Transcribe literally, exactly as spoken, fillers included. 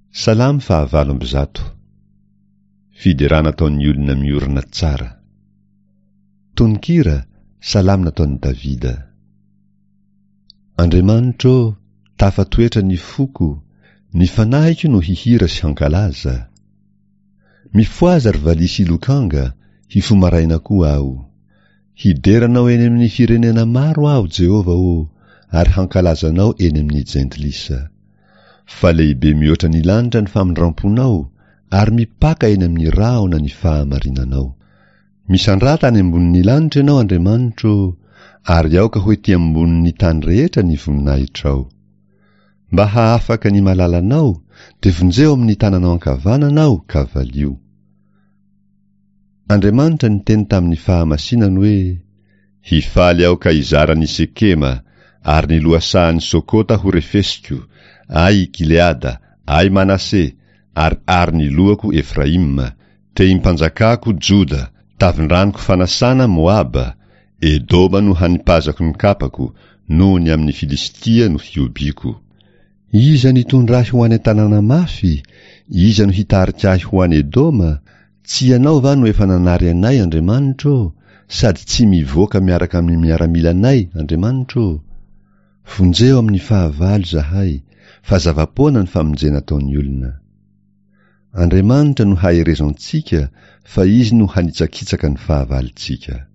Salamy fahavalo amby zato. Fiderana nataon'ny olona miorina tsara. Tononkira, salamy nataon'ny Davida. Andriamanitro, tafatoetra ny foko, ny fanahiko no hihira sy hankalaza. Mifoaza ry valisy lokanga, hifomaraina koa aho. Hideranao eny amin'ny firenena maro aho, Jehova o, ary hankalazanao eny amin'ny jentilisa. Fa lehibe mihoatra ny lanitra ny famindramponao, ary mipaka eny amin'ny rahona ny fahamarinanao. Misandrata any ambonin'ny lanitra ianao, Andriamanitro, ary aoka hoety ambonin'ny tany rehetra ny voninahitrao. Mba hahafaka ny malalanao, de vonjeo amin'ny tananao ankavananao ka valio. Andriamanitra niteny tamin'ny fahamasinany hoe, hifaly aoka izarany Sekema, ary ny lohasahan'ny Sokota ho refesiko, ay Gileada, ay Manase, ary ary ny lohako Efraima, te impanjakako Joda, tavindraniko fanasana Moaba, Edoma no hanipazako ny kapako, noho ny amin'ny Filistia no hiobiko. Iza ny tondrahy ho any tanàna mafy, iza no hitarika ahy ho any Edoma, tsy ianao va no efa nanary anay, Andriamanitro, sady tsy mivoaka miaraka amin'ny miaramila anay, Andriamanitro. Vonjeo amin'ny fahavalo zahay, fa zavapoana ny famonjena ataon'ny olona. Andriamanitra no haherezantsika, fa izy no hanitsakitsaka ny fahavalontsika.